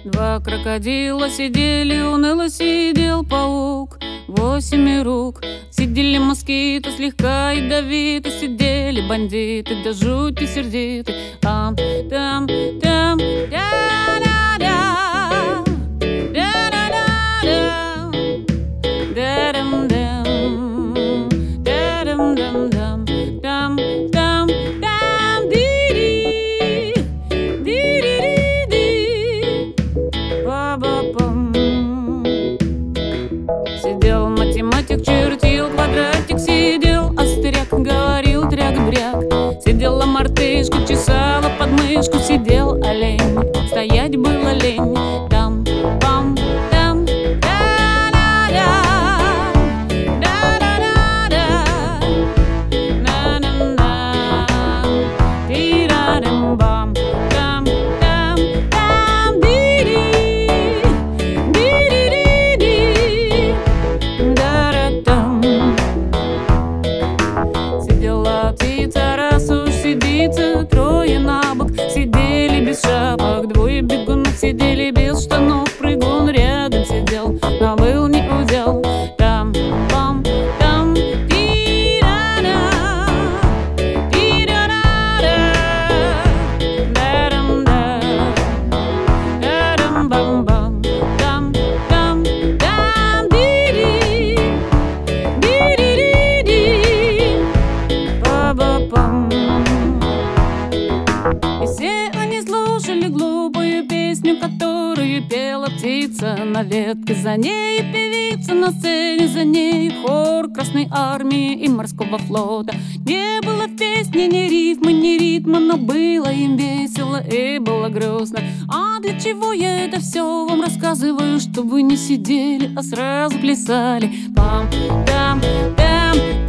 Два крокодила сидели, уныло сидел паук. 8 рук. Сидели москиты, слегка ядовито. Сидели бандиты, до жути сердиты. Там, там, там, да-да-да, да-да-да-да, да-дам-дам, да-дам-дам-дам, дам-дам, дам, ди-ди, ди-ди-ди-ди, ба-ба-пам. Сидел математик, чертил квадратик, сидел астряк, говорил тряк-бряк. Сидела мартышка, чесала подмышку, сидел олень, стоять было лень. Там, пам, там, да-да-да, да-да-да-да, на-на-на, ти-ра-рам-бам, там, там, там, ди-ди, ди-ди-ди-ди, да-ра-там. Сидела птица, раз уж сидится, трое на бок сидели без шапок. Двое бегунов сидели без штанов. Прыгун рядом сидел, но был не удел. Там, пам, там, ти-ра-ра, ти-ра-ра-ра, да-рам-да, да-рам-бам-бам, там, там, там, ди-ди, ди-ди-ди-ди, ба-ба-пам. И все они слушали глупую песню, которую пела птица на ветке. За ней певица на сцене, за ней хор Красной Армии и Морского флота. Не было в песне ни рифмы, ни ритма, но было им весело и было грустно. А для чего я это все вам рассказываю? Чтобы вы не сидели, а сразу плясали. Пам, там, там,